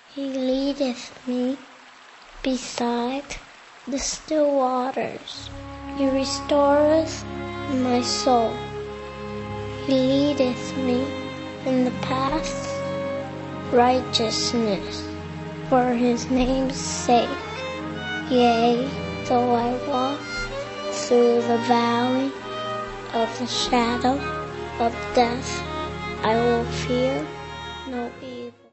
He leadeth me beside the still waters. He restoreth my soul. He leadeth me in the paths of righteousness for his name's sake. Yea, though I walk through the valley of the shadow of death, I will fear no evil.